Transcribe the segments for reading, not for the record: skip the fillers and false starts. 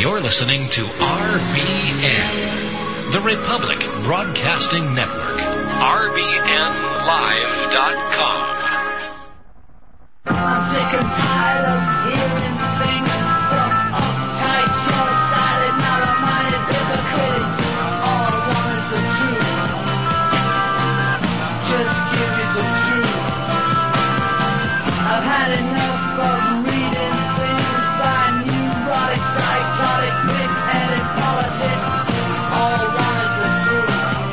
You're listening to RBN, the Republic Broadcasting Network. RBNLive.com. I'm sick and tired of hearing things from uptight, short-sighted, narrow-minded hypocrites. All I want is the truth. Just give me some truth. I've had enough of reading things by neurotic, psychotic, big-headed politics. All I want is the truth.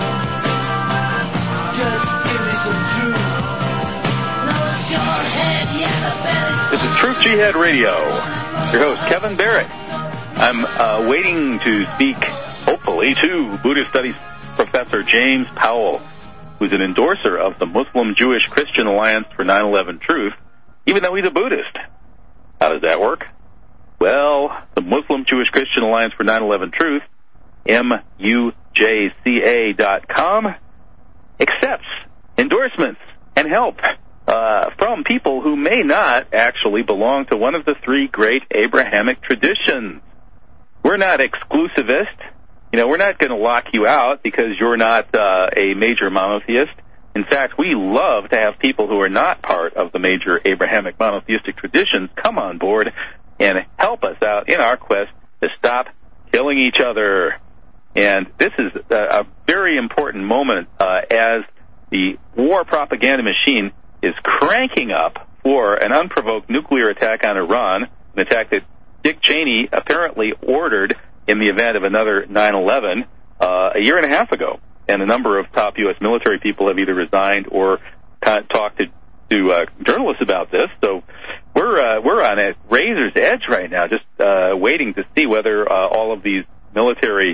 Just give me some truth. No short-head. This is Truth Jihad Radio. Your host, Kevin Barrett. I'm waiting to speak, hopefully, to Buddhist Studies Professor James Powell, who's an endorser of the Muslim-Jewish-Christian Alliance for 9/11 Truth, even though he's a Buddhist. How does that work? Well, the Muslim-Jewish-Christian Alliance for 9/11 Truth, MUJCA.com, accepts endorsements and help from people who may not actually belong to one of the three great Abrahamic traditions. We're not exclusivist. We're not going to lock you out because you're not a major monotheist. In fact, we love to have people who are not part of the major Abrahamic monotheistic traditions come on board and help us out in our quest to stop killing each other. And this is a very important moment as the war propaganda machine is cranking up for an unprovoked nuclear attack on Iran, an attack that Dick Cheney apparently ordered in the event of another 9/11 a year and a half ago. And a number of top U.S. military people have either resigned or talked to journalists about this. So we're on a razor's edge right now, just waiting to see whether all of these military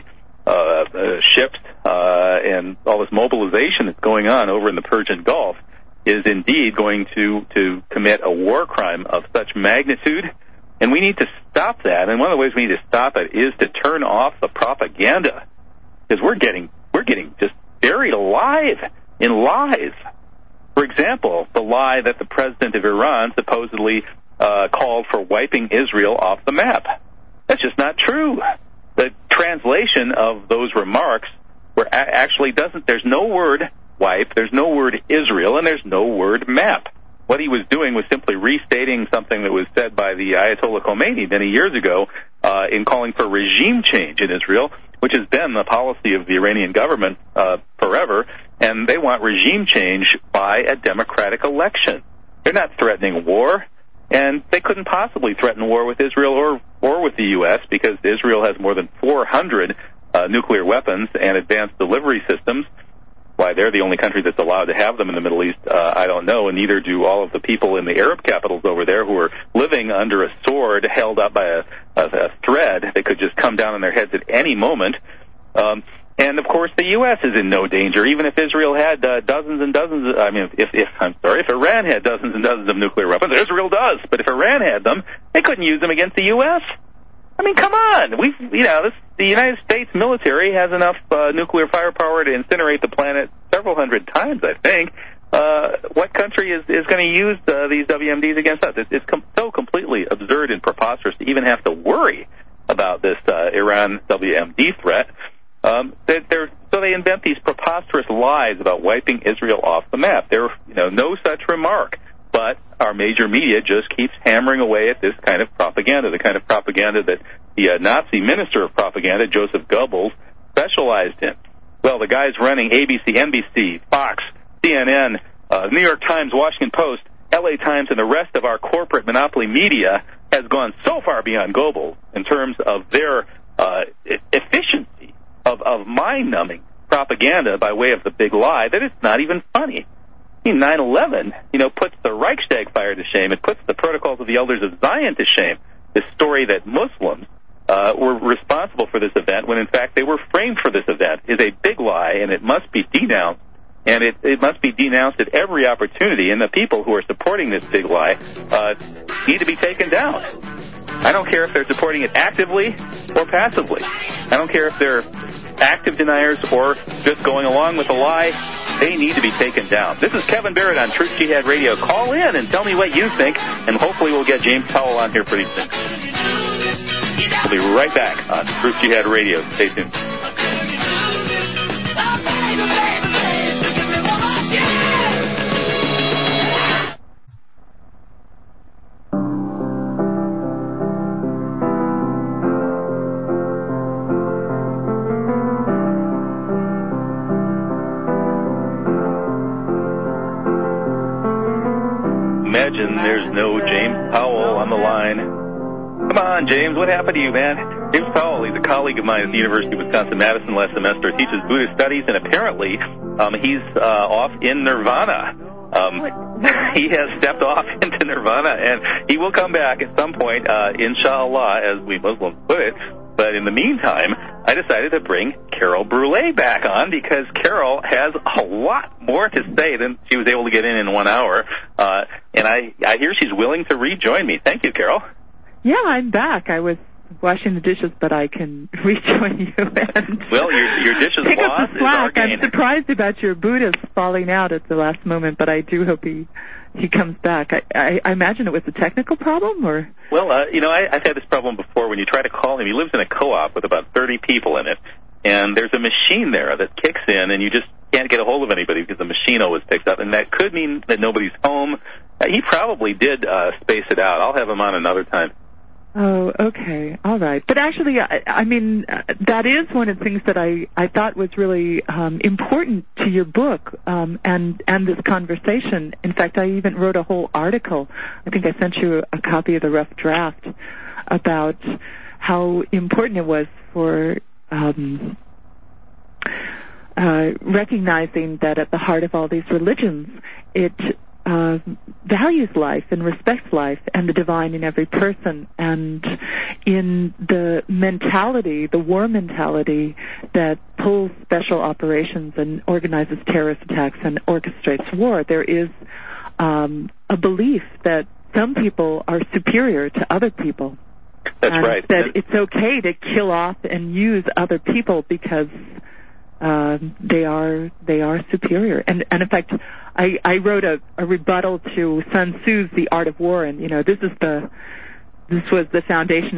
ships and all this mobilization that's going on over in the Persian Gulf is indeed going to commit a war crime of such magnitude, and we need to stop that. And one of the ways we need to stop it is to turn off the propaganda, because we're getting just buried alive in lies. For example, the lie that the president of Iran supposedly called for wiping Israel off the map. That's just not true. The translation of those remarks actually doesn't. There's no word wipe, there's no word Israel, and there's no word map. What he was doing was simply restating something that was said by the Ayatollah Khomeini many years ago in calling for regime change in Israel, which has been the policy of the Iranian government forever, and they want regime change by a democratic election. They're not threatening war, and they couldn't possibly threaten war with Israel or with the U.S. because Israel has more than 400 nuclear weapons and advanced delivery systems. Why they're the only country that's allowed to have them in the Middle East, I don't know, and neither do all of the people in the Arab capitals over there who are living under a sword held up by a thread that could just come down on their heads at any moment. And, of course, the U.S. is in no danger, even if Israel had dozens and dozens if Iran had dozens and dozens of nuclear weapons. Israel does, but if Iran had them, they couldn't use them against the U.S. I mean, come on. The United States military has enough nuclear firepower to incinerate the planet several hundred times, I think. What country is going to use these WMDs against us? It's so completely absurd and preposterous to even have to worry about this Iran WMD threat. So they invent these preposterous lies about wiping Israel off the map. There, no such remark. But our major media just keeps hammering away at this kind of propaganda, the kind of propaganda that the Nazi minister of propaganda, Joseph Goebbels, specialized in. Well, the guys running ABC, NBC, Fox, CNN, New York Times, Washington Post, LA Times, and the rest of our corporate monopoly media has gone so far beyond Goebbels in terms of their efficiency of mind-numbing propaganda by way of the big lie that it's not even funny. 9/11, puts the Reichstag fire to shame. It puts the Protocols of the Elders of Zion to shame. This story that Muslims were responsible for this event when, in fact, they were framed for this event is a big lie, and it must be denounced. And it must be denounced at every opportunity, and the people who are supporting this big lie need to be taken down. I don't care if they're supporting it actively or passively. I don't care if they're active deniers or just going along with the lie. They need to be taken down. This is Kevin Barrett on Truth Jihad Radio. Call in and tell me what you think, and hopefully we'll get James Powell on here pretty soon. We'll be right back on Truth Jihad Radio. Stay tuned. Imagine there's no James Powell on the line. Come on, James, what happened to you, man? James Powell, he's a colleague of mine at the University of Wisconsin-Madison last semester, teaches Buddhist studies, and apparently he's off in Nirvana. He has stepped off into Nirvana, and he will come back at some point, inshallah, as we Muslims put it. But in the meantime, I decided to bring Carol Brule back on because Carol has a lot more to say than she was able to get in 1 hour. And I hear she's willing to rejoin me. Thank you, Carol. Yeah, I'm back. I was washing the dishes, but I can rejoin you. And well, your dishes pick boss up the slack. is our gain. I'm surprised about your Buddhist falling out at the last moment, but I do hope he comes back. I imagine it was a technical problem, or? Well, I've had this problem before. When you try to call him, he lives in a co-op with about 30 people in it, and there's a machine there that kicks in, and you just can't get a hold of anybody because the machine always picks up, and that could mean that nobody's home. He probably did space it out. I'll have him on another time. Oh, okay. All right. But actually, I mean, that is one of the things that I thought was really important to your book and this conversation. In fact, I even wrote a whole article. I think I sent you a copy of the rough draft about how important it was for recognizing that at the heart of all these religions, it values life and respects life and the divine in every person, and in the mentality, the war mentality that pulls special operations and organizes terrorist attacks and orchestrates war, there is a belief that some people are superior to other people. That's and right. That it's okay to kill off and use other people because they are superior. And in fact, I wrote a rebuttal to Sun Tzu's The Art of War, and this was the foundation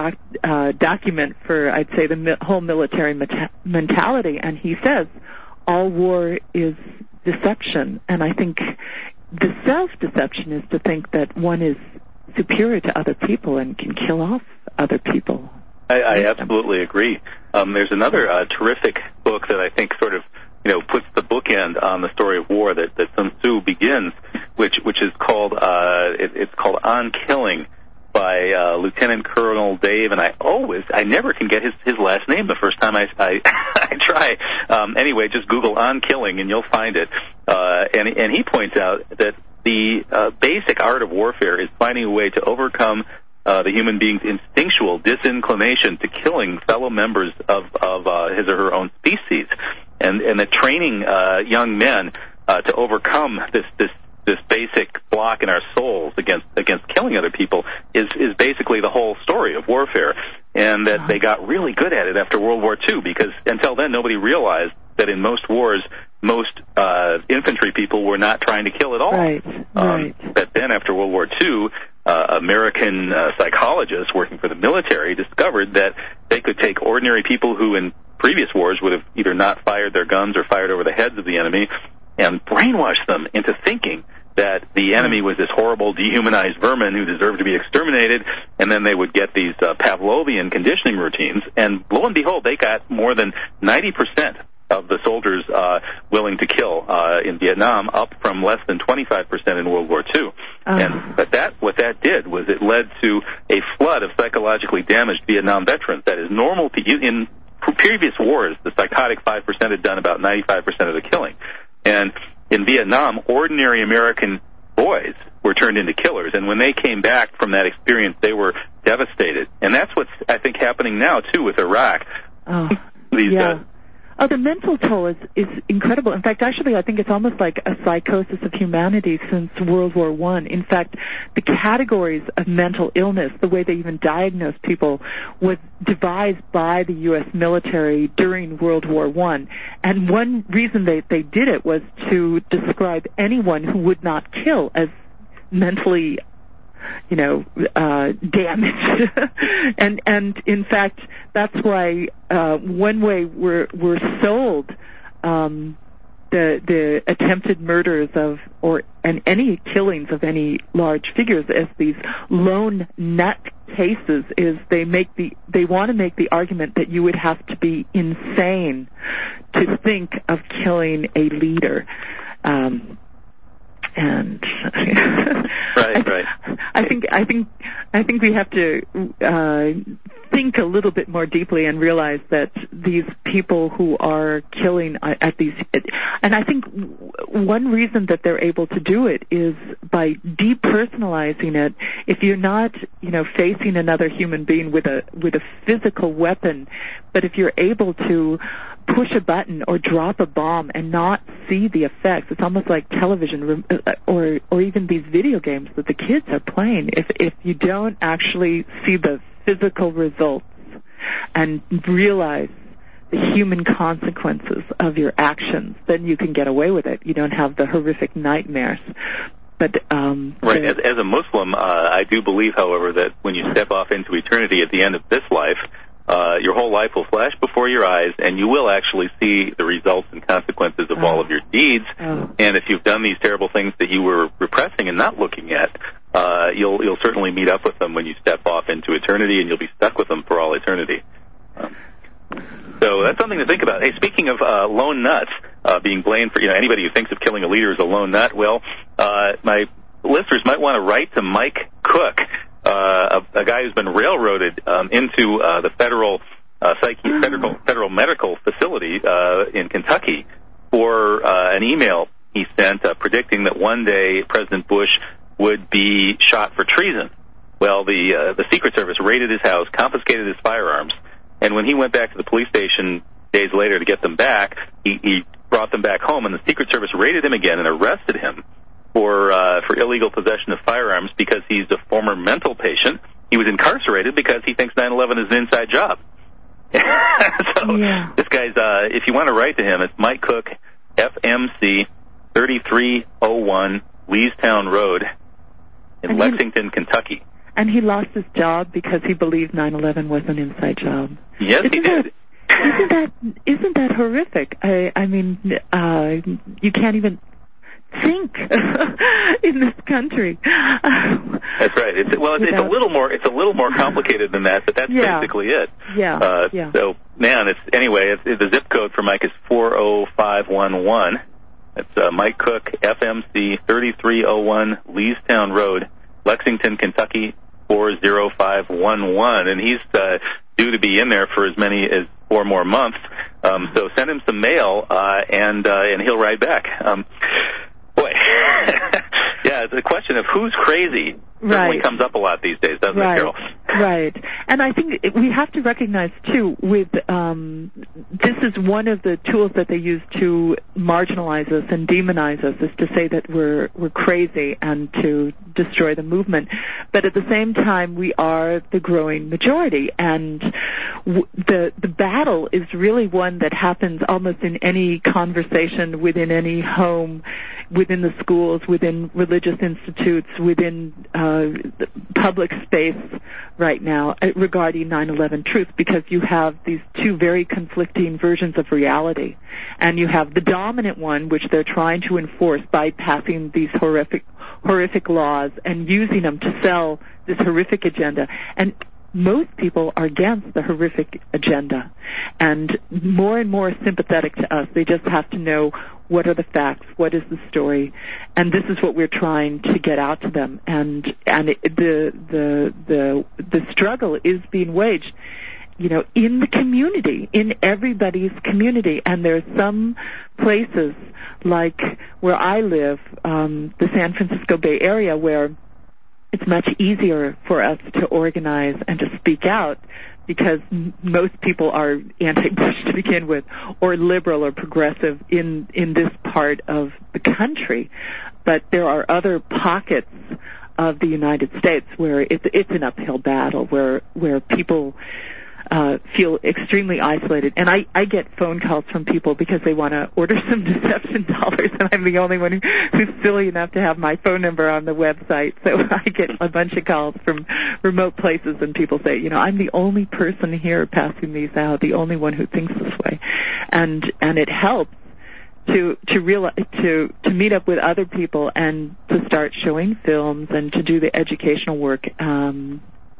document for, I'd say, the whole military mentality. And he says all war is deception, and I think the self-deception is to think that one is superior to other people and can kill off other people. I absolutely agree. There's another terrific book that I think sort of puts the bookend on the story of war that Sun Tzu begins, which is called it's called On Killing by Lieutenant Colonel Dave, and I never can get his last name the first time I try. Anyway, just Google On Killing and you'll find it. And he points out that the basic art of warfare is finding a way to overcome the human being's instinctual disinclination to killing fellow members of his or her own species, and that training young men to overcome this basic block in our souls against killing other people is basically the whole story of warfare, and that they got really good at it after World War II, because until then nobody realized that in most wars most infantry people were not trying to kill at all. Right. But then after World War II, American psychologists working for the military discovered that they could take ordinary people who in previous wars would have either not fired their guns or fired over the heads of the enemy and brainwash them into thinking that the enemy was this horrible, dehumanized vermin who deserved to be exterminated, and then they would get these Pavlovian conditioning routines, and lo and behold, they got more than 90% of the soldiers willing to kill in Vietnam, up from less than 25% in World War II. But what that did was it led to a flood of psychologically damaged Vietnam veterans. That is normal in previous wars, the psychotic 5% had done about 95% of the killing. And in Vietnam, ordinary American boys were turned into killers. And when they came back from that experience, they were devastated. And that's what's, I think, happening now, too, with Iraq. The mental toll is incredible. In fact, actually, I think it's almost like a psychosis of humanity since World War I. In fact, the categories of mental illness, the way they even diagnose people, was devised by the U.S. military during World War I. And one reason they did it was to describe anyone who would not kill as mentally damage. and in fact, that's why one way we're sold the attempted murders and any killings of any large figures as these lone nut cases is they want to make the argument that you would have to be insane to think of killing a leader. And right. I think we have to think a little bit more deeply and realize that these people who are killing at these, and I think one reason that they're able to do it is by depersonalizing it. If you're not, facing another human being with a physical weapon, but if you're able to push a button or drop a bomb and not see the effects, it's almost like television or even these video games that the kids are playing. If you don't actually see the physical results and realize the human consequences of your actions, then you can get away with it. You don't have the horrific nightmares. But right. As a Muslim, I do believe, however, that when you step off into eternity at the end of this life, your whole life will flash before your eyes, and you will actually see the results and consequences of all of your deeds. And if you've done these terrible things that you were repressing and not looking at, you'll certainly meet up with them when you step off into eternity, and you'll be stuck with them for all eternity. So that's something to think about. Hey, speaking of lone nuts being blamed for, anybody who thinks of killing a leader is a lone nut, well, my listeners might want to write to Mike Cook, a guy who's been railroaded into the federal medical facility in Kentucky for an email he sent predicting that one day President Bush would be shot for treason. Well, the Secret Service raided his house, confiscated his firearms, and when he went back to the police station days later to get them back, he brought them back home, and the Secret Service raided him again and arrested him for illegal possession of firearms because he's a former mental patient. He was incarcerated because he thinks 9/11 is an inside job. This guy's, if you want to write to him, it's Mike Cook, FMC, 3301 Leestown Road in Lexington, Kentucky. And he lost his job because he believed 9/11 was an inside job. Yes, he did. Isn't that horrific? I mean, you can't even think in this country. That's right. It's a little more complicated than that, but that's basically it. Yeah. So, man, the zip code for Mike is 40511. It's Mike Cook, FMC, 3301 Leestown Road, Lexington, Kentucky, 40511, and he's due to be in there for as many as 4 more months. So send him some mail, and he'll write back. Boy, yeah, the question of who's crazy certainly comes up a lot these days, doesn't it, Carol? Right. And I think we have to recognize, too, with this is one of the tools that they use to marginalize us and demonize us, is to say that we're crazy and to destroy the movement. But at the same time, we are the growing majority. And the battle is really one that happens almost in any conversation, within any home, within the schools, within religious institutes, within the public space right now regarding 9/11 truth, because you have these two very conflicting versions of reality. And you have the dominant one, which they're trying to enforce by passing these horrific laws and using them to sell this horrific agenda. And most people are against the horrific agenda and more sympathetic to us. They just have to know what are the facts, what is the story, and this is what we're trying to get out to them. And the struggle is being waged, in the community, in everybody's community. And there's some places like where I live, the San Francisco Bay Area, where it's much easier for us to organize and to speak out because most people are anti-Bush to begin with, or liberal or progressive in this part of the country. But there are other pockets of the United States where it's an uphill battle, where people feel extremely isolated. And I get phone calls from people because they want to order some deception dollars, and I'm the only one who's silly enough to have my phone number on the website. So I get a bunch of calls from remote places, and people say, I'm the only person here passing these out, the only one who thinks this way. And it helps to meet up with other people and to start showing films and to do the educational work. And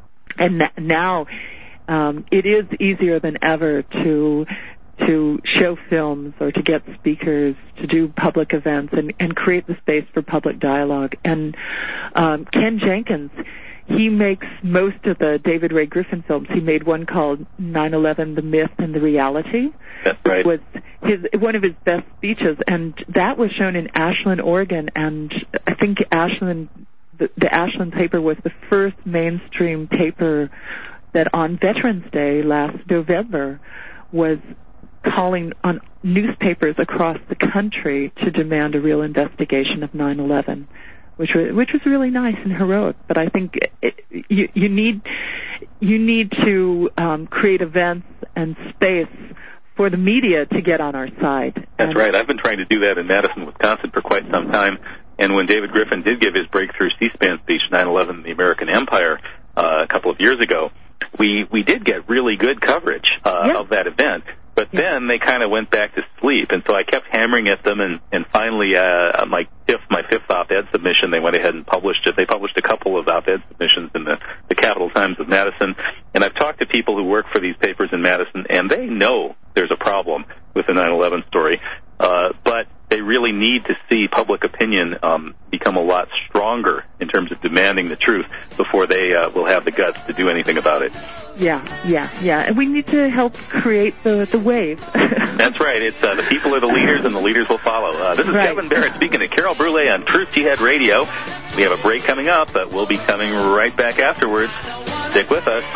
now it is easier than ever to show films or to get speakers, to do public events and create the space for public dialogue. And Ken Jenkins, he makes most of the David Ray Griffin films. He made one called 9/11, The Myth and the Reality. That's right. Was one of his best speeches, and that was shown in Ashland, Oregon. And I think the Ashland paper was the first mainstream paper that on Veterans Day last November was calling on newspapers across the country to demand a real investigation of 9/11. Which was really nice and heroic, but I think you need to create events and space for the media to get on our side. That's right. I've been trying to do that in Madison, Wisconsin for quite some time. And when David Griffin did give his breakthrough C-SPAN speech, 9/11, the American Empire, a couple of years ago, we did get really good coverage of that event. But then they kind of went back to sleep, and so I kept hammering at them, and finally, on my fifth op-ed submission, they went ahead and published it. They published a couple of op-ed submissions in the Capital Times of Madison, and I've talked to people who work for these papers in Madison, and they know there's a problem with the 9/11 story, but they really need to see public opinion become a lot stronger in terms of demanding the truth before they will have the guts to do anything about it. Yeah. And we need to help create the wave. That's right. It's the people are the leaders, and the leaders will follow. This is right. Kevin Barrett speaking to Carol Brule on Truth Jihad Radio. We have a break coming up, but we'll be coming right back afterwards. Stick with us.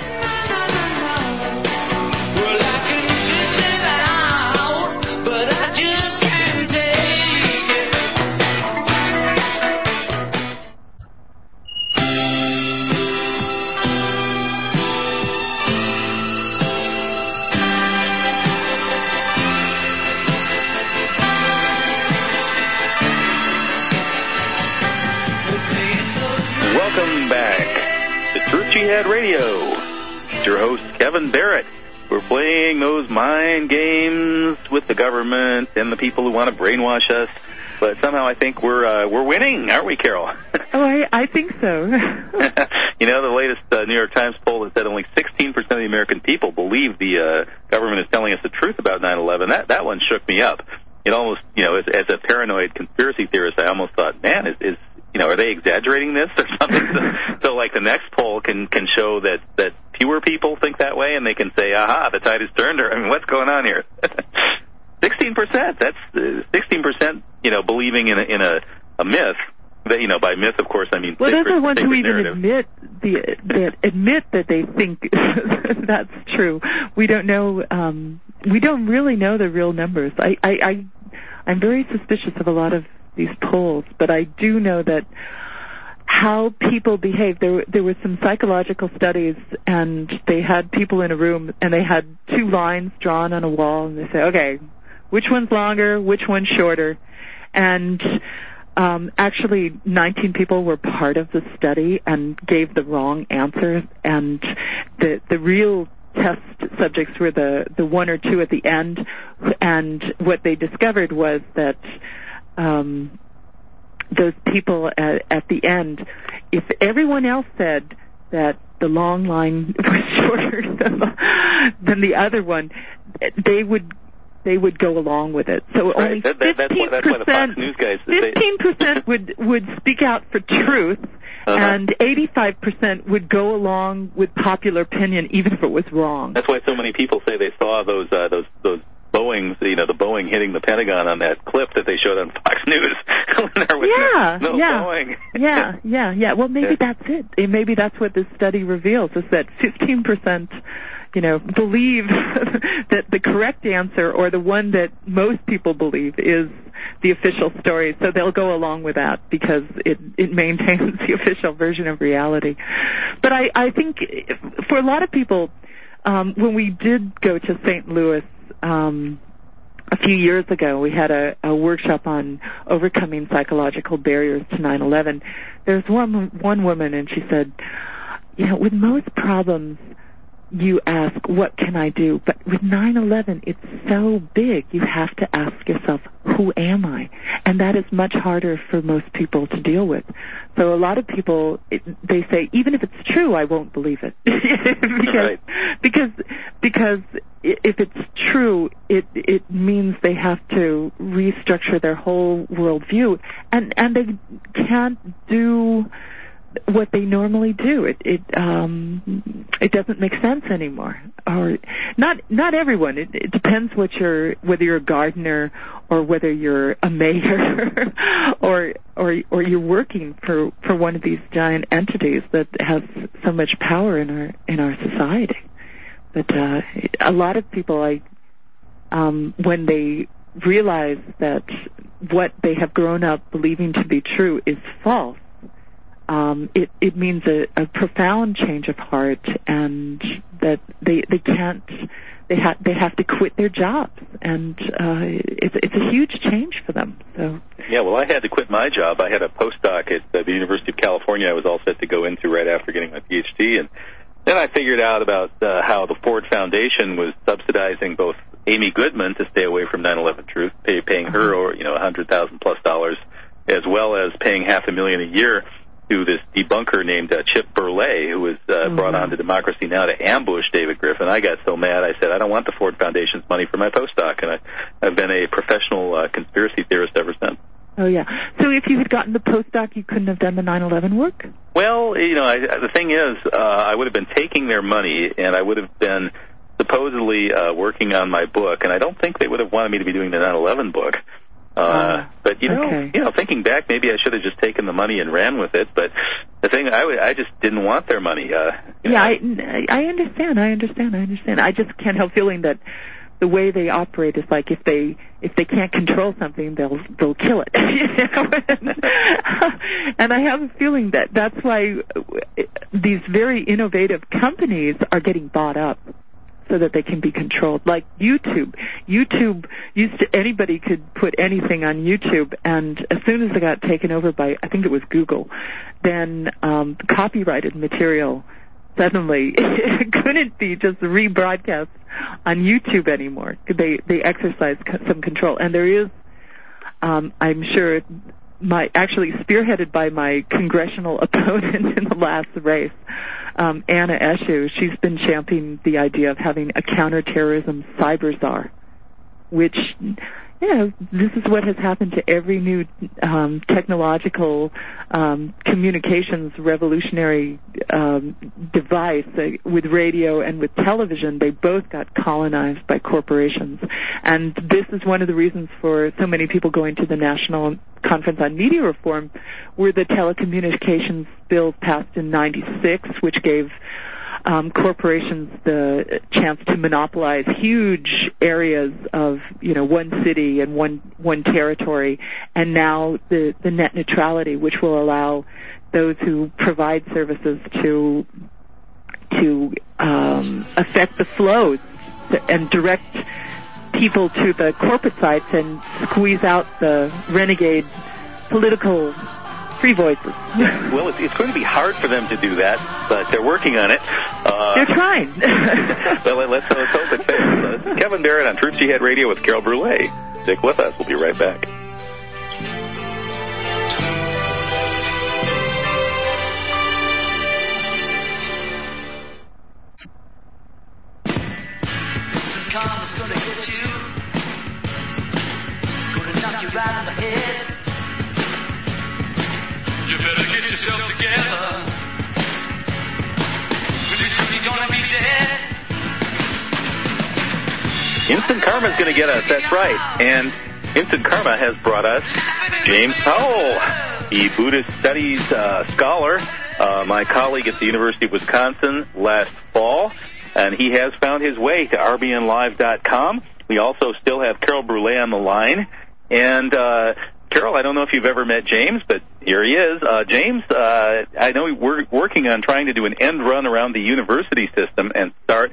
Welcome back to Truth Jihad Radio. It's your host, Kevin Barrett. We're playing those mind games with the government and the people who want to brainwash us. But somehow I think we're winning, aren't we, Carol? Oh, I think so. The latest New York Times poll that said only 16% of the American people believe the government is telling us the truth about 9/11. That one shook me up. It almost, as a paranoid conspiracy theorist, I almost thought, man, are they exaggerating this or something? So like the next poll can show that fewer people think that way, and they can say, aha, the tide has turned, or, what's going on here? 16%, that's 16%, believing in a myth. That, by myth, of course, I mean... Well, those are the ones who even admit that they think that's true. We don't know, we don't really know the real numbers. I'm very suspicious of a lot of these polls, but I do know that how people behave, there were some psychological studies, and they had people in a room, and they had two lines drawn on a wall, and they say, okay, which one's longer, which one's shorter? And actually 19 people were part of the study and gave the wrong answer, and the real test subjects were the one or two at the end, and what they discovered was that those people at the end, if everyone else said that the long line was shorter than the other one, they would go along with it. So right. Only 15%, that's why the Fox News guys 15% would speak out for truth, and 85% would go along with popular opinion, even if it was wrong. That's why so many people say they saw those Boeings, the Boeing hitting the Pentagon on that clip that they showed on Fox News. There was no Boeing. Yeah. Well, maybe that's it. Maybe that's what this study reveals, is that 15%, believe that the correct answer, or the one that most people believe, is the official story. So they'll go along with that because it maintains the official version of reality. But I think for a lot of people, when we did go to St. Louis a few years ago, we had a workshop on overcoming psychological barriers to 9/11. There's one woman, and she said, with most problems, you ask, what can I do? But with 9/11, it's so big, you have to ask yourself, who am I? And that is much harder for most people to deal with. So a lot of people, they say, even if it's true, I won't believe it. because if it's true, it means they have to restructure their whole worldview, and they can't do what they normally do. It doesn't make sense anymore. Or not everyone. It depends whether you're a gardener or whether you're a mayor or you're working for one of these giant entities that has so much power in our society. But a lot of people, when they realize that what they have grown up believing to be true is false, it means a profound change of heart, and that they have to quit their jobs, and it's a huge change for them. So yeah, well, I had to quit my job. I had a postdoc at the University of California I was all set to go into right after getting my PhD, and then I figured out about how the Ford Foundation was subsidizing both Amy Goodman to stay away from 9/11 truth, paying her $100,000+ as well as paying $500,000 a year to this debunker named Chip Burley, who was brought on to Democracy Now! To ambush David Griffin. I got so mad, I said, I don't want the Ford Foundation's money for my postdoc, and I've been a professional conspiracy theorist ever since. Oh, yeah. So if you had gotten the postdoc, you couldn't have done the 9/11 work? Well, the thing is, I would have been taking their money, and I would have been supposedly working on my book, and I don't think they would have wanted me to be doing the 9/11 book. But thinking back, maybe I should have just taken the money and ran with it. But the thing, I just didn't want their money. I understand. I just can't help feeling that the way they operate is like if they can't control something, they'll kill it. And I have a feeling that that's why these very innovative companies are getting bought up, so that they can be controlled. Like YouTube. YouTube anybody could put anything on YouTube, and as soon as it got taken over by, I think it was Google, then copyrighted material suddenly couldn't be just rebroadcast on YouTube anymore. They exercise some control, and there is, I'm sure, actually spearheaded by my congressional opponent in the last race, Anna Eshoo. She's been championing the idea of having a counterterrorism cyber czar, which, this is what has happened to every new technological communications revolutionary device with radio and with television. They both got colonized by corporations. And this is one of the reasons for so many people going to the National Conference on Media Reform, where the telecommunications bill passed in '96, which gave corporations the chance to monopolize huge areas of, one city and one territory, and now the net neutrality, which will allow those who provide services to affect the flows and direct people to the corporate sites and squeeze out the renegade political free voices. Well, it's going to be hard for them to do that, but they're working on it. They're trying. Well, let's hope it fails. This is Kevin Barrett on Truth Jihad Radio with Carol Brule. Stick with us. We'll be right back. This is karma's gonna get you. Gonna knock you right on the head. You better get yourself together. Pretty soon you're gonna be dead. Instant Karma is going to get us. That's right. And Instant Karma has brought us James Powell, the Buddhist Studies scholar, my colleague at the University of Wisconsin last fall. And he has found his way to rbnlive.com. We also still have Carol Brule on the line. And Carol, I don't know if you've ever met James, but here he is. James, I know we're working on trying to do an end run around the university system and start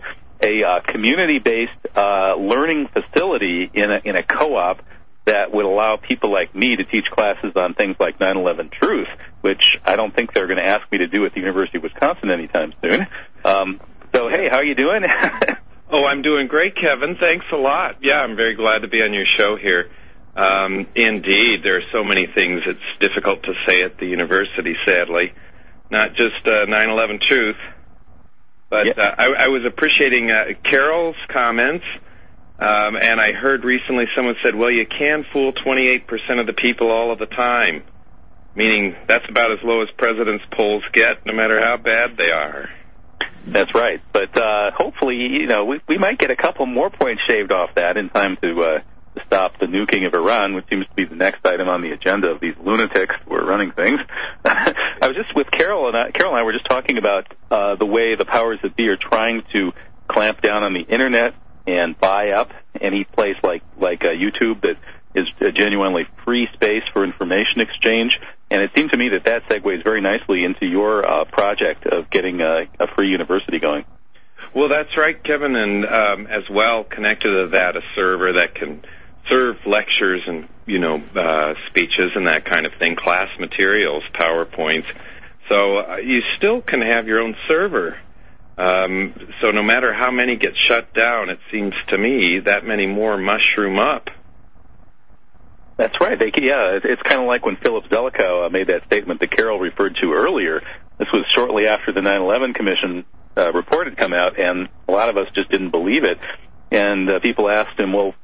a community-based learning facility in a co-op that would allow people like me to teach classes on things like 9/11 truth, which I don't think they're going to ask me to do at the University of Wisconsin anytime soon. So, hey, how are you doing? Oh, I'm doing great, Kevin. Thanks a lot. Yeah, I'm very glad to be on your show here. Indeed, there are so many things it's difficult to say at the university, sadly. Not just 9/11 truth, but I was appreciating Carol's comments, and I heard recently someone said, well, you can fool 28% of the people all of the time, meaning that's about as low as presidents' polls get, no matter how bad they are. That's right, but hopefully, we might get a couple more points shaved off that in time to stop the nuking of Iran, which seems to be the next item on the agenda of these lunatics who are running things. I was just with Carol and I were just talking about the way the powers that be are trying to clamp down on the internet and buy up any place like YouTube that is a genuinely free space for information exchange. And it seemed to me that segues very nicely into your project of getting a free university going. Well, that's right, Kevin, and as well connected to that, a server that can serve lectures and, speeches and that kind of thing, class materials, PowerPoints. So you still can have your own server. So no matter how many get shut down, it seems to me that many more mushroom up. That's right. It's kind of like when Philip Zelikow made that statement that Carol referred to earlier. This was shortly after the 9/11 Commission report had come out, and a lot of us just didn't believe it. And people asked him, well,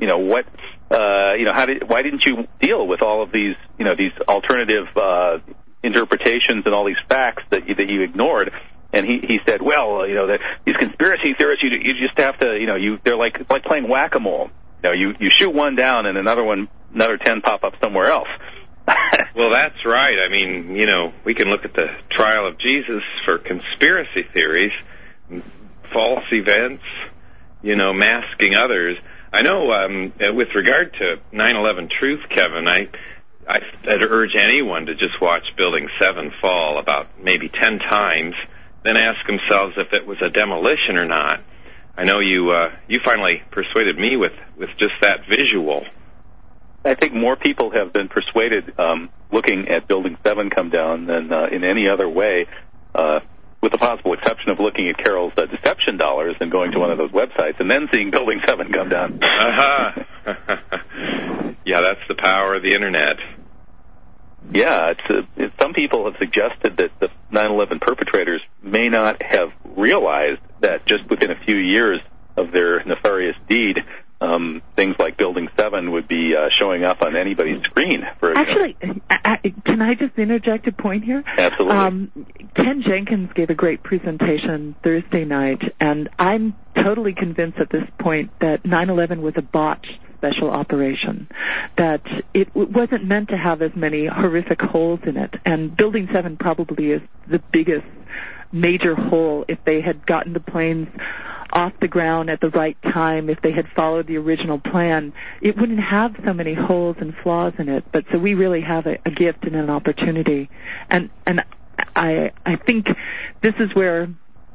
why didn't you deal with all of these, these alternative interpretations and all these facts that you ignored? And he said, well, that these conspiracy theorists, you just have to, they're like playing whack-a-mole. You shoot one down and another 10 pop up somewhere else. Well, that's right. I mean, we can look at the trial of Jesus for conspiracy theories, false events, masking others. I know with regard to 9/11 truth, Kevin, I'd urge anyone to just watch Building 7 fall about maybe 10 times, then ask themselves if it was a demolition or not. I know you finally persuaded me with just that visual. I think more people have been persuaded looking at Building 7 come down than in any other way, with the possible exception of looking at Carol's deception dollars and going to one of those websites and then seeing Building 7 come down. Yeah, that's the power of the Internet. Yeah, some people have suggested that the 9/11 perpetrators may not have realized that just within a few years of their nefarious deed, things like Building 7 would be showing up on anybody's screen. Actually, can I just interject a point here? Absolutely. Ken Jenkins gave a great presentation Thursday night, and I'm totally convinced at this point that 9/11 was a botched special operation, that it wasn't meant to have as many horrific holes in it, and Building 7 probably is the biggest major hole. If they had gotten the planes off the ground at the right time, if they had followed the original plan, it wouldn't have so many holes and flaws in it. But so we really have a gift and an opportunity, and I think this is where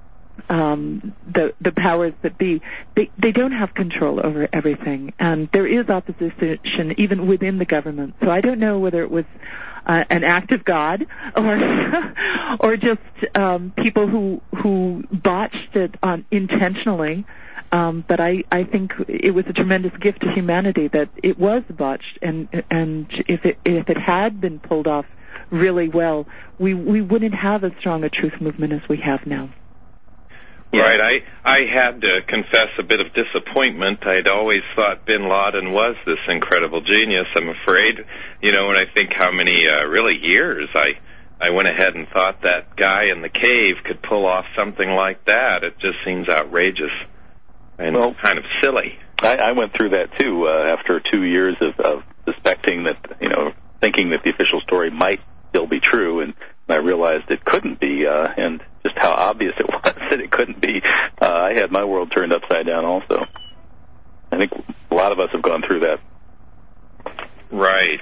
the powers that be, they don't have control over everything, and there is opposition even within the government. So I don't know whether it was an act of God or just people who botched it intentionally. But I think it was a tremendous gift to humanity that it was botched, and if it had been pulled off really well, we wouldn't have as strong a truth movement as we have now. Right. I had to confess a bit of disappointment. I'd always thought bin Laden was this incredible genius. I'm afraid, when I think how many really years I went ahead and thought that guy in the cave could pull off something like that. It just seems outrageous and kind of silly. I went through that too after 2 years of suspecting that, thinking that the official story might still be true, and I realized it couldn't be, and just how obvious it was that it couldn't be. I had my world turned upside down also. I think a lot of us have gone through that. Right.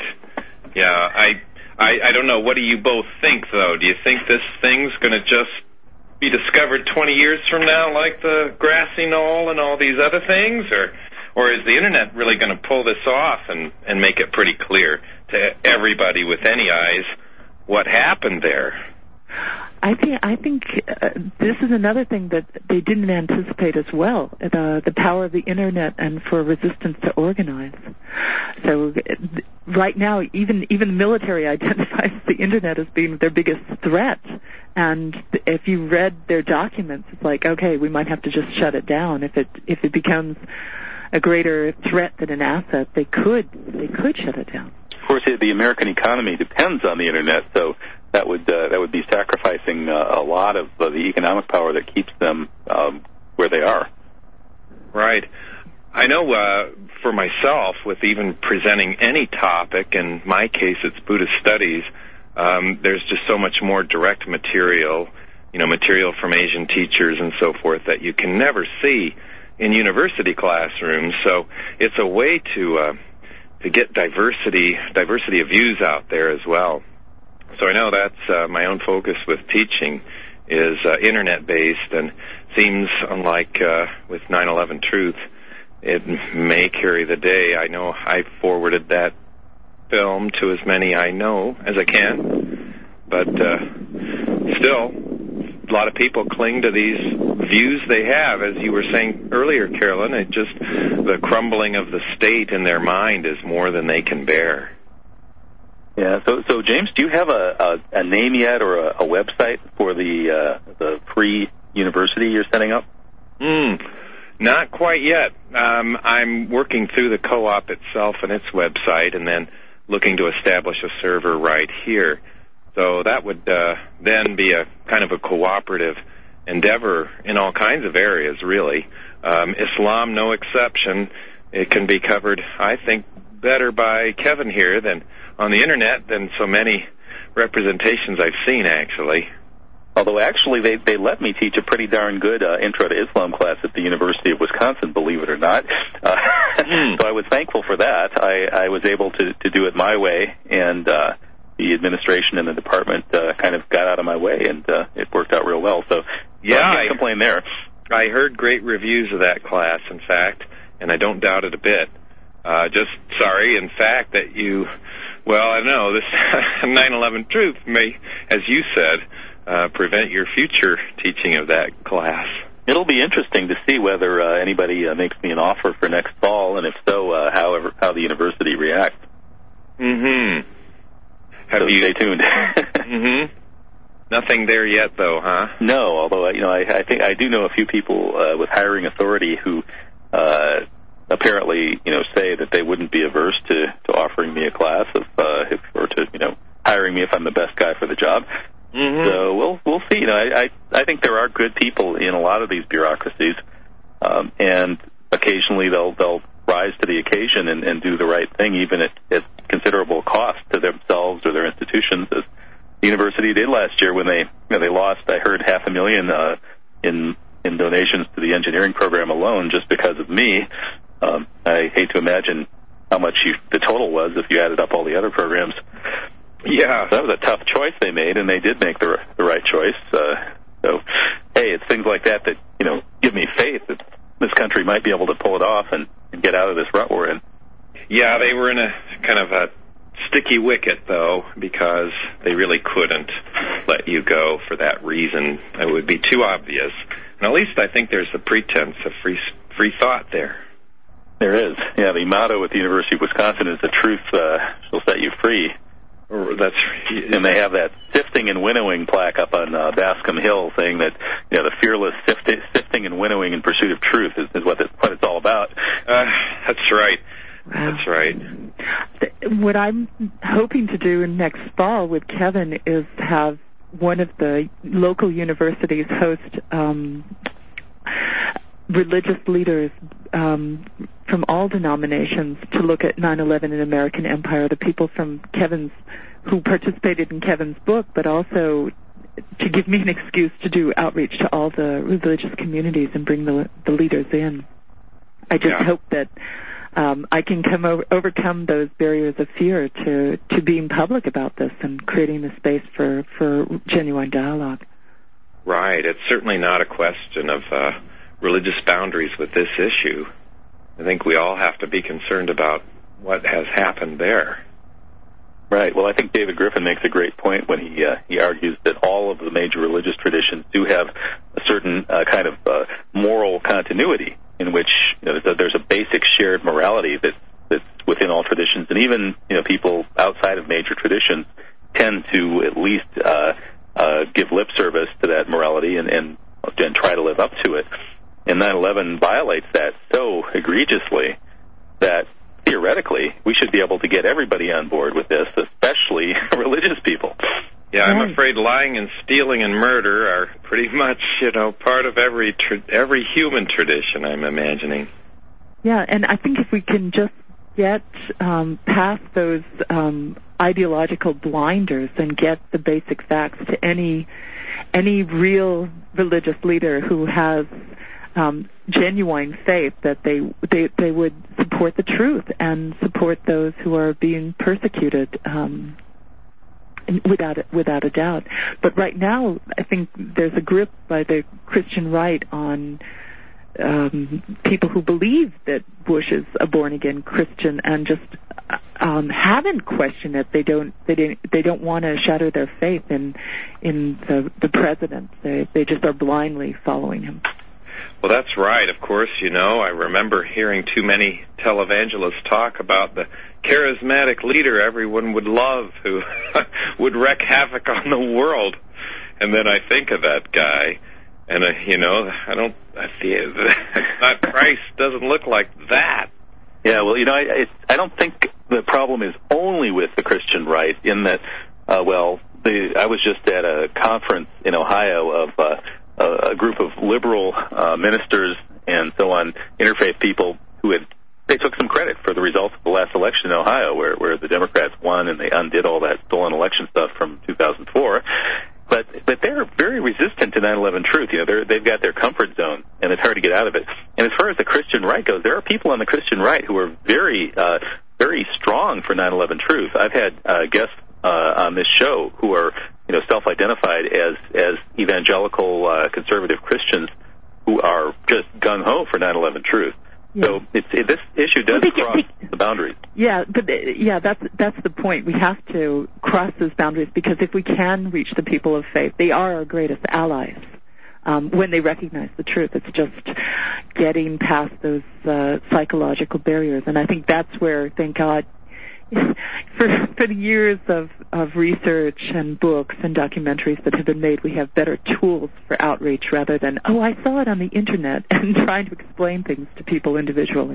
Yeah, I don't know. What do you both think, though? Do you think this thing's going to just be discovered 20 years from now, like the grassy knoll and all these other things, or is the internet really going to pull this off and make it pretty clear to everybody with any eyes what happened there? I think this is another thing that they didn't anticipate as well, the power of the internet and for resistance to organize. So right now, even the military identifies the internet as being their biggest threat. And if you read their documents, it's like, okay, we might have to just shut it down. If it becomes a greater threat than an asset, they could shut it down. Of course, the American economy depends on the internet, so that would be sacrificing a lot of the economic power that keeps them where they are. Right. I know for myself, with even presenting any topic, in my case it's Buddhist studies, there's just so much more direct material, material from Asian teachers and so forth that you can never see in university classrooms. So it's a way to get diversity of views out there as well. So I know that's my own focus with teaching is internet-based, and seems unlike with 9/11 Truth, it may carry the day. I know I forwarded that film to as many I know as I can, but still, a lot of people cling to these views they have. As you were saying earlier, Carolyn, it just the crumbling of the state in their mind is more than they can bear. Yeah. So James, do you have a name yet or a website for the free university you're setting up? Not quite yet. I'm working through the co-op itself and its website, and then looking to establish a server right here. So that would then be a kind of a cooperative endeavor in all kinds of areas, really. Islam, no exception. It can be covered, I think, better by Kevin here than on the internet than so many representations I've seen, actually. Although, actually, they let me teach a pretty darn good Intro to Islam class at the University of Wisconsin, believe it or not. So I was thankful for that. I was able to do it my way, and the administration and the department kind of got out of my way, and it worked out real well. So yeah, I can't complain there. I heard great reviews of that class, in fact, and I don't doubt it a bit. Just sorry, in fact, that you... Well, I don't know, this 9/11 Truth may, as you said, prevent your future teaching of that class. It'll be interesting to see whether anybody makes me an offer for next fall, and if so, how the university reacts. Mm-hmm. So stay tuned. Mm-hmm. Nothing there yet, though, huh? No, although I think I do know a few people with hiring authority who apparently say that they wouldn't be averse to offering me a class or to hiring me if I'm the best guy for the job. Mm-hmm. So we'll see. I think there are good people in a lot of these bureaucracies, and occasionally they'll rise to the occasion and do the right thing, even at considerable cost to themselves or their institutions, as the university did last year when they lost, I heard, $500,000 in donations to the engineering program alone just because of me. I hate to imagine how much the total was if you added up all the other programs. Yeah. So that was a tough choice they made, and they did make the right choice. So, hey, it's things like that give me faith that this country might be able to pull it off and get out of this rut we're in. Yeah, they were in a kind of a sticky wicket, though, because they really couldn't let you go for that reason. It would be too obvious. And at least I think there's the pretense of free thought there. There is. Yeah, the motto at the University of Wisconsin is "The truth shall set you free." And they have that sifting and winnowing plaque up on Bascom Hill saying that the fearless sifting and winnowing in pursuit of truth is what it's all about. That's right. Wow. That's right. What I'm hoping to do next fall with Kevin is have one of the local universities host religious leaders from all denominations to look at 9/11 and American Empire, the people from who participated in Kevin's book, but also to give me an excuse to do outreach to all the religious communities and bring the leaders in. I just hope that I can overcome those barriers of fear to being public about this and creating the space for genuine dialogue. Right. It's certainly not a question of religious boundaries with this issue. I think we all have to be concerned about what has happened there. Right. Well, I think David Griffin makes a great point when he argues that all of the major religious traditions do have a certain kind of moral continuity in which there's a basic shared morality that's within all traditions, and even people outside of major traditions tend to at least give lip service to that morality and try to live up to it. And 9/11 violates that so egregiously that theoretically we should be able to get everybody on board with this, especially religious people. Yeah, I'm afraid lying and stealing and murder are pretty much, part of every human tradition, I'm imagining. Yeah, and I think if we can just get past those ideological blinders and get the basic facts to any real religious leader who has genuine faith, that they would support the truth and support those who are being persecuted without a doubt. But right now, I think there's a grip by the Christian right on people who believe that Bush is a born-again Christian and just haven't questioned it. They don't want to shatter their faith in the president. They just are blindly following him. Well, that's right. Of course, I remember hearing too many televangelists talk about the charismatic leader everyone would love who would wreak havoc on the world. And then I think of that guy, and, not Christ doesn't look like that. Yeah, well, I don't think the problem is only with the Christian right in that, I was just at a conference in Ohio of a group of liberal ministers and so on, interfaith people they took some credit for the results of the last election in Ohio, where the Democrats won and they undid all that stolen election stuff from 2004. But they're very resistant to 9/11 truth. They've got their comfort zone, and it's hard to get out of it. And as far as the Christian right goes, there are people on the Christian right who are very, very strong for 9/11 truth. I've had guests on this show who are, self-identified as evangelical conservative Christians who are just gung-ho for 9/11 truth. Yeah. So this issue does cross the boundaries. Yeah, but that's the point. We have to cross those boundaries because if we can reach the people of faith, they are our greatest allies when they recognize the truth. It's just getting past those psychological barriers, and I think that's where, thank God, for the years of research and books and documentaries that have been made, we have better tools for outreach rather than, I saw it on the internet, and trying to explain things to people individually.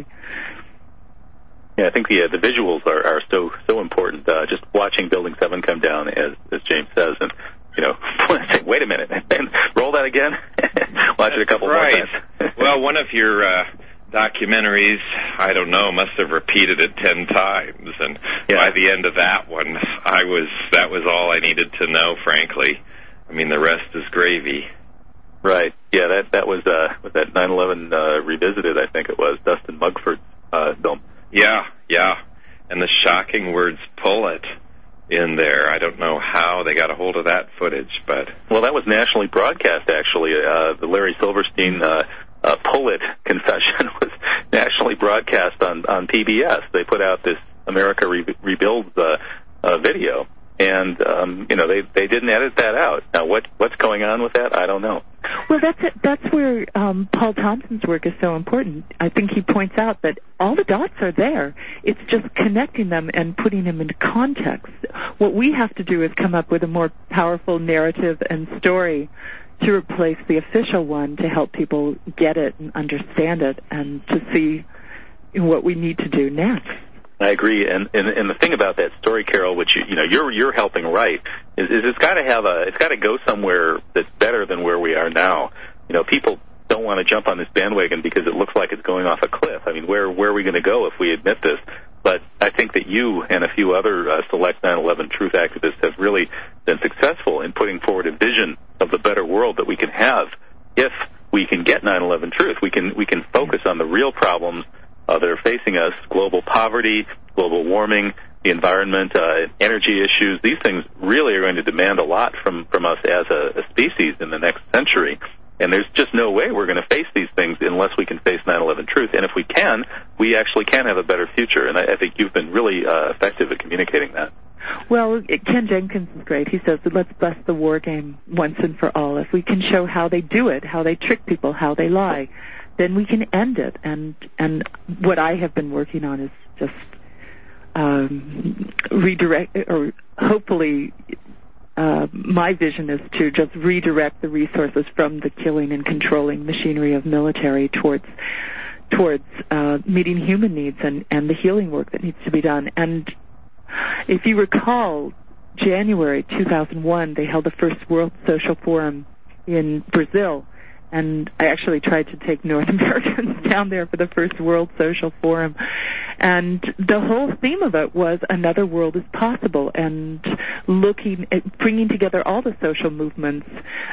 Yeah, I think the visuals are so important. Just watching Building 7 come down, as James says, and wait a minute, and roll that again. Watch it a couple more times. Well, one of your documentaries, I don't know, must have repeated it 10 times, and by the end of that one, that was all I needed to know, frankly. I mean, the rest is gravy. Right. Yeah, that was that 9/11 Revisited, I think it was, Dustin Mugford's film. Yeah, and the shocking words, "pull it," in there. I don't know how they got a hold of that footage, but... Well, that was nationally broadcast, actually. The Larry Silverstein pull it confession was nationally broadcast on PBS. They put out this America Rebuilds video, and they didn't edit that out. Now what's going on with that? I don't know. Well, that's where Paul Thompson's work is so important. I think he points out that all the dots are there. It's just connecting them and putting them into context. What we have to do is come up with a more powerful narrative and story to replace the official one, to help people get it and understand it, and to see what we need to do next. I agree, and the thing about that story, Carol, which you're helping write, is it's got to go somewhere that's better than where we are now. People don't want to jump on this bandwagon because it looks like it's going off a cliff. I mean, where are we going to go if we admit this? But I think that you and a few other select 9/11 truth activists have really been successful in putting forward a vision of the better world that we can have if we can get 9/11 truth. We can focus on the real problems that are facing us: global poverty, global warming, the environment, energy issues. These things really are going to demand a lot from us as a species in the next century. And there's just no way we're going to face these things unless we can face 9/11 truth. And if we can, we actually can have a better future. And I think you've been really effective at communicating that. Well, Ken Jenkins is great. He says that let's bust the war game once and for all. If we can show how they do it, how they trick people, how they lie, then we can end it. And what I have been working on is just redirect, or hopefully my vision is to just redirect the resources from the killing and controlling machinery of military towards meeting human needs and the healing work that needs to be done. And if you recall, January 2001, they held the first World Social Forum in Brazil, and I actually tried to take North Americans down there for the first World Social Forum. And the whole theme of it was another world is possible, and looking at bringing together all the social movements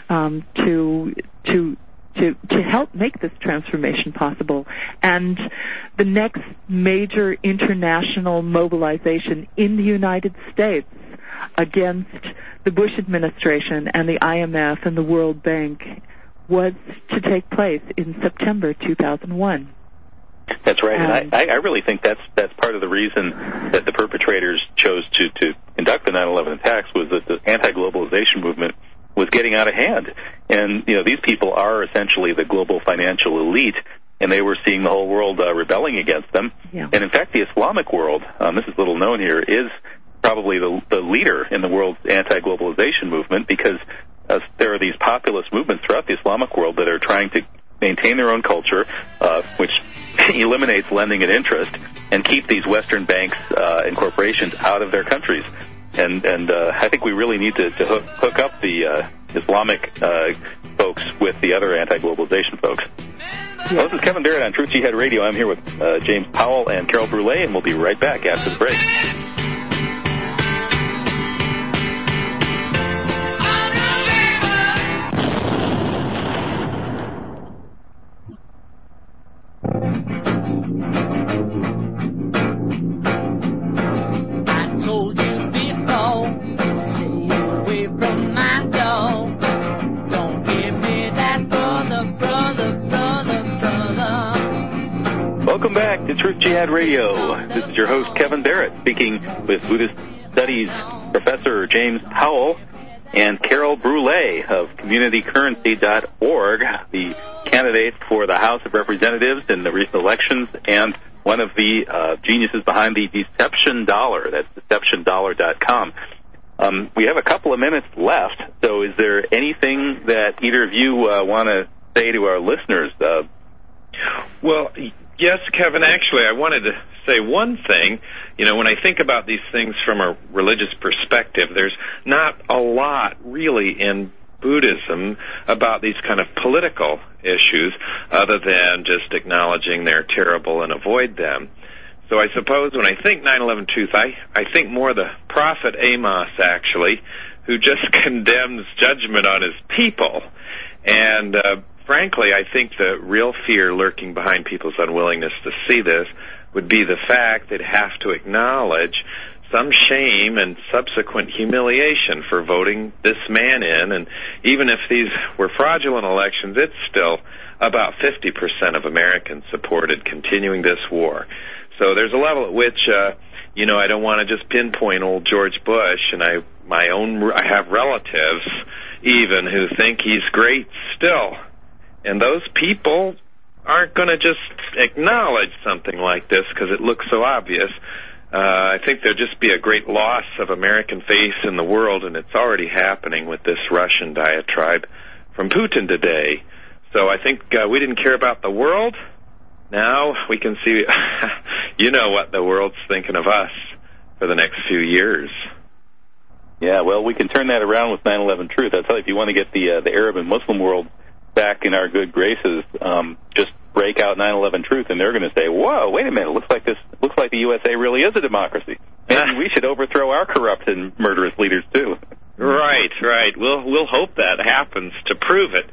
to help make this transformation possible. And the next major international mobilization in the United States against the Bush administration and the IMF and the World Bank was to take place in September 2001. That's right, and I really think that's part of the reason that the perpetrators chose to conduct the 9/11 attacks was that the anti-globalization movement was getting out of hand. And, these people are essentially the global financial elite, and they were seeing the whole world rebelling against them. Yeah. And, in fact, the Islamic world, this is little known here, is probably the leader in the world's anti-globalization movement, because there are these populist movements throughout the Islamic world that are trying to maintain their own culture, which eliminates lending and interest, and keep these Western banks and corporations out of their countries. And I think we really need to hook up the Islamic folks with the other anti-globalization folks. Yeah. Well, this is Kevin Barrett on Truth Jihad Radio. I'm here with James Powell and Carol Brule, and we'll be right back after the break. Welcome back to Truth Jihad Radio. This is your host, Kevin Barrett, speaking with Buddhist Studies Professor James Powell and Carol Brule of CommunityCurrency.org, the candidate for the House of Representatives in the recent elections and one of the geniuses behind the Deception Dollar. That's DeceptionDollar.com. We have a couple of minutes left, so is there anything that either of you want to say to our listeners? Well, yes, Kevin, actually, I wanted to say one thing. When I think about these things from a religious perspective, there's not a lot really in Buddhism about these kind of political issues other than just acknowledging they're terrible and avoid them. So I suppose when I think 9/11 truth, I think more the prophet Amos, actually, who just condemns judgment on his people. And frankly, I think the real fear lurking behind people's unwillingness to see this would be the fact they'd have to acknowledge some shame and subsequent humiliation for voting this man in. And even if these were fraudulent elections, it's still about 50% of Americans supported continuing this war. So there's a level at which, I don't want to just pinpoint old George Bush, and I have relatives even who think he's great still. And those people aren't going to just acknowledge something like this because it looks so obvious. I think there'll just be a great loss of American faith in the world, and it's already happening with this Russian diatribe from Putin today. So I think we didn't care about the world. Now we can see, what the world's thinking of us for the next few years. Yeah, well, we can turn that around with 9/11 truth. I tell you, if you want to get the Arab and Muslim world back in our good graces, just break out 9/11 truth, and they're going to say, "Whoa, wait a minute! Looks like the USA really is a democracy. Maybe we should overthrow our corrupt and murderous leaders too." Right. We'll hope that happens to prove it.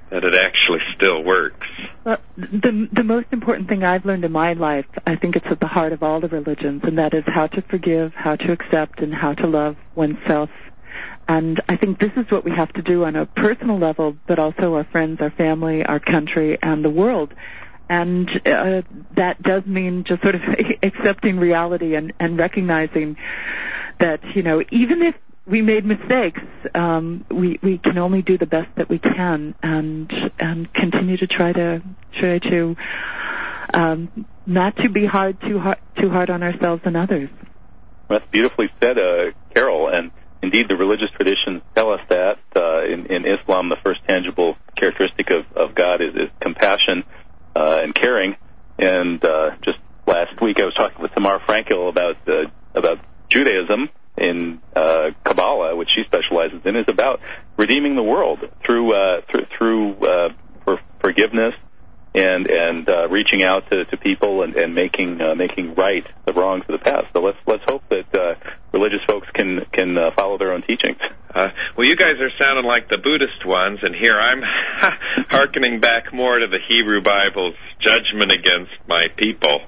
that it actually still works. Well, the most important thing I've learned in my life, I think it's at the heart of all the religions, and that is how to forgive, how to accept, and how to love oneself. And I think this is what we have to do on a personal level, but also our friends, our family, our country, and the world. And that does mean just sort of accepting reality and recognizing that, you know, even if we made mistakes, we can only do the best that we can, and continue to try to not to be too hard on ourselves and others. That's beautifully said, Carol. And indeed, the religious traditions tell us that. In Islam, the first tangible characteristic of God is compassion and caring. And just last week, I was talking with Tamar Frankel about Judaism. In Kabbalah, which she specializes in, is about redeeming the world through forgiveness and reaching out to people and making right the wrongs of the past. So let's hope that religious folks can follow their own teachings. Well, you guys are sounding like the Buddhist ones, and here I'm hearkening back more to the Hebrew Bible's judgment against my people.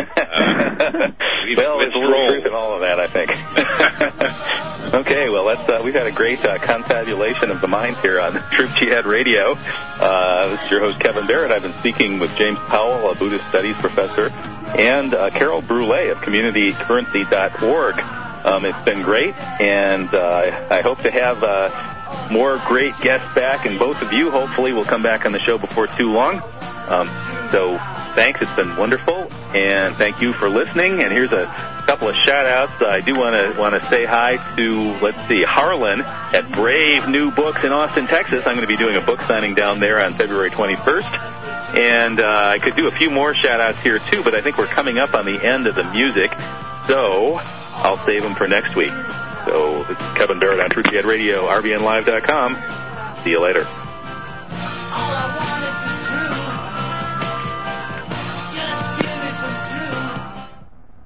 Well, there's a little truth in all of that, I think. Okay, well, we've had a great confabulation of the minds here on Truth Jihad Radio. This is your host, Kevin Barrett. I've been speaking with James Powell, a Buddhist Studies professor, and Carol Brule of CommunityCurrency.org. It's been great, and I hope to have more great guests back, and both of you hopefully will come back on the show before too long. So thanks. It's been wonderful, and thank you for listening. And here's a couple of shout-outs. I do want to say hi to, Harlan at Brave New Books in Austin, Texas. I'm going to be doing a book signing down there on February 21st. And I could do a few more shout-outs here, too, but I think we're coming up on the end of the music, so I'll save them for next week. So this is Kevin Barrett on Truth Jihad Radio, RBNLive.com. See you later.